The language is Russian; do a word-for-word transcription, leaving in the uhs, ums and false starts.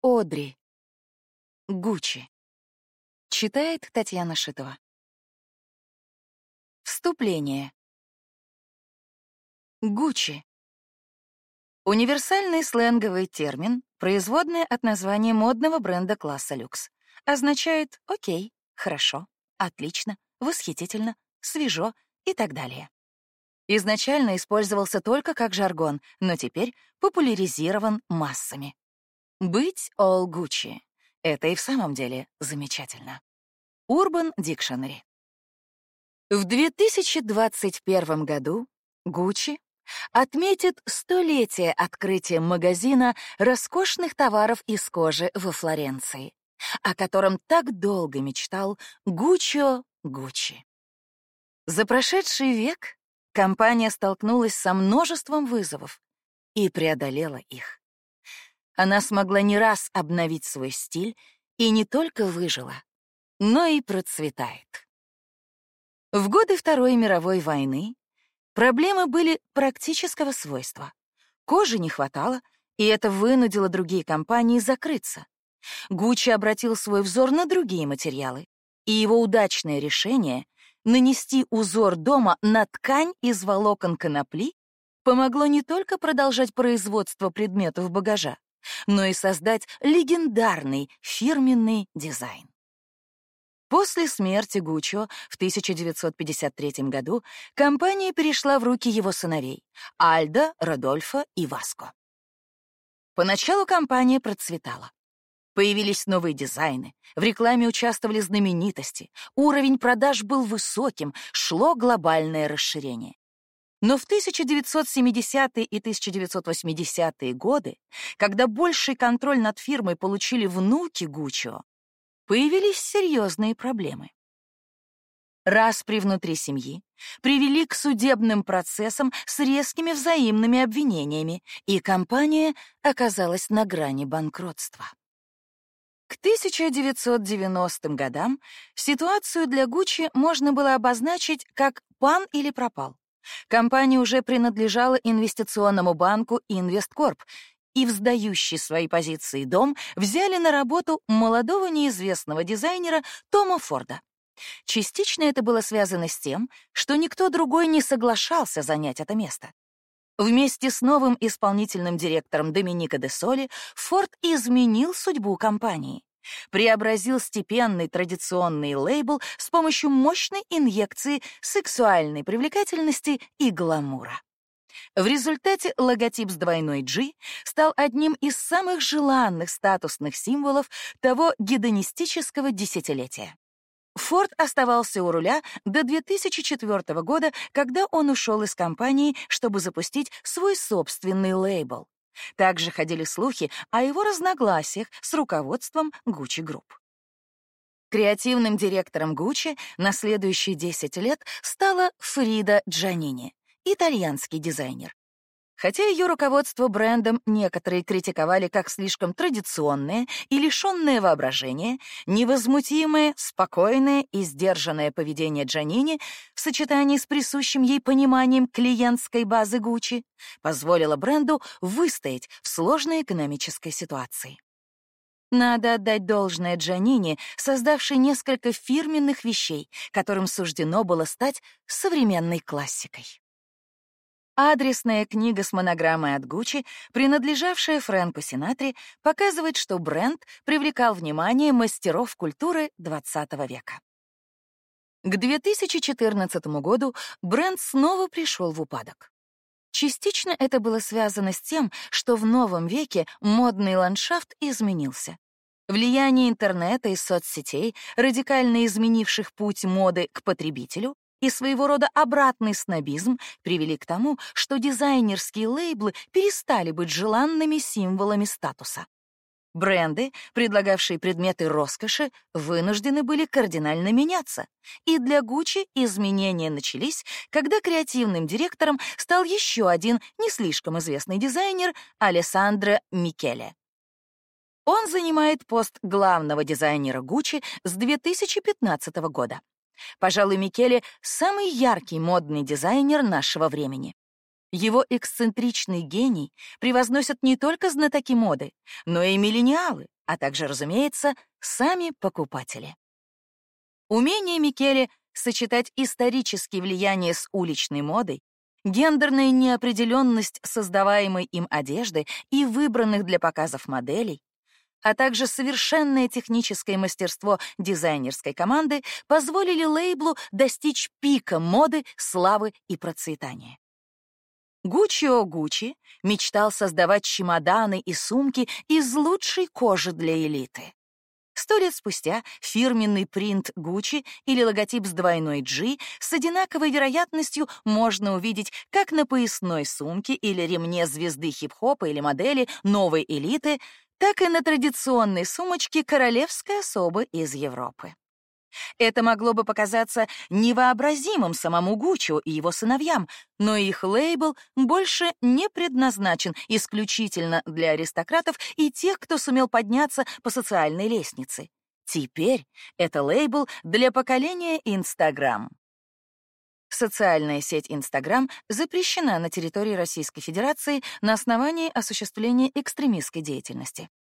Одри. Гуччи. Читает Татьяна Шитова. Вступление. Гуччи. Универсальный сленговый термин, производное от названия модного бренда класса люкс. Означает «окей», «хорошо», «отлично», «восхитительно», «свежо» и так далее. Изначально использовался только как жаргон, но теперь популяризирован массами. Быть all Gucci — это и в самом деле замечательно. Urban Dictionary. В две тысячи двадцать первом году Gucci отметит столетие открытия магазина роскошных товаров из кожи во Флоренции, о котором так долго мечтал Гуччио Гуччи. За прошедший век компания столкнулась со множеством вызовов и преодолела их. Она смогла не раз обновить свой стиль и не только выжила, но и процветает. В годы Второй мировой войны проблемы были практического свойства. Кожи не хватало, и это вынудило другие компании закрыться. Гуччи обратил свой взор на другие материалы, и его удачное решение — нанести узор дома на ткань из волокон конопли помогло не только продолжать производство предметов багажа, но и создать легендарный фирменный дизайн. После смерти Гуччио в тысяча девятьсот пятьдесят третьем году компания перешла в руки его сыновей — Альдо, Родольфо и Васко. Поначалу компания процветала. Появились новые дизайны, в рекламе участвовали знаменитости, уровень продаж был высоким, шло глобальное расширение. Но в тысяча девятьсот семидесятые и тысяча девятьсот восьмидесятые годы, когда больший контроль над фирмой получили внуки Гуччио, появились серьезные проблемы. Распри внутри семьи привели к судебным процессам с резкими взаимными обвинениями, и компания оказалась на грани банкротства. К тысяча девятьсот девяностым годам ситуацию для Гуччи можно было обозначить как «пан или пропал». Компания уже принадлежала инвестиционному банку Инвесткорп, и в сдающий свои позиции дом взяли на работу молодого неизвестного дизайнера Тома Форда. Частично это было связано с тем, что никто другой не соглашался занять это место. Вместе с новым исполнительным директором Доменико де Соли Форд изменил судьбу компании, преобразил степенный традиционный лейбл с помощью мощной инъекции сексуальной привлекательности и гламура. В результате логотип с двойной G стал одним из самых желанных статусных символов того гедонистического десятилетия. Форд оставался у руля до две тысячи четвёртого года, когда он ушел из компании, чтобы запустить свой собственный лейбл. Также ходили слухи о его разногласиях с руководством Gucci Group. Креативным директором Gucci на следующие десять лет стала Фрида Джанини, итальянский дизайнер. Хотя ее руководство брендом некоторые критиковали как слишком традиционное и лишенное воображения, невозмутимое, спокойное и сдержанное поведение Джанини в сочетании с присущим ей пониманием клиентской базы Gucci позволило бренду выстоять в сложной экономической ситуации. Надо отдать должное Джанини, создавшей несколько фирменных вещей, которым суждено было стать современной классикой. Адресная книга с монограммой от Gucci, принадлежавшая Фрэнку Синатре, показывает, что бренд привлекал внимание мастеров культуры двадцатого века. К две тысячи четырнадцатому году бренд снова пришел в упадок. Частично это было связано с тем, что в новом веке модный ландшафт изменился. Влияние интернета и соцсетей, радикально изменивших путь моды к потребителю, и своего рода обратный снобизм привели к тому, что дизайнерские лейблы перестали быть желанными символами статуса. Бренды, предлагавшие предметы роскоши, вынуждены были кардинально меняться, и для Gucci изменения начались, когда креативным директором стал еще один не слишком известный дизайнер Алессандро Микеле. Он занимает пост главного дизайнера Gucci с две тысячи пятнадцатого года. Пожалуй, Микеле — самый яркий модный дизайнер нашего времени. Его эксцентричный гений превозносят не только знатоки моды, но и миллениалы, а также, разумеется, сами покупатели. Умение Микеле сочетать исторические влияния с уличной модой, гендерная неопределенность создаваемой им одежды и выбранных для показов моделей, а также совершенное техническое мастерство дизайнерской команды позволили лейблу достичь пика моды, славы и процветания. Гуччио Гуччи мечтал создавать чемоданы и сумки из лучшей кожи для элиты. Сто лет спустя фирменный принт Гуччи или логотип с двойной G с одинаковой вероятностью можно увидеть как на поясной сумке или ремне звезды хип-хопа или модели новой элиты, так и на традиционной сумочке королевской особы из Европы. Это могло бы показаться невообразимым самому Гуччио и его сыновьям, но их лейбл больше не предназначен исключительно для аристократов и тех, кто сумел подняться по социальной лестнице. Теперь это лейбл для поколения Instagram. Социальная сеть Instagram запрещена на территории Российской Федерации на основании осуществления экстремистской деятельности.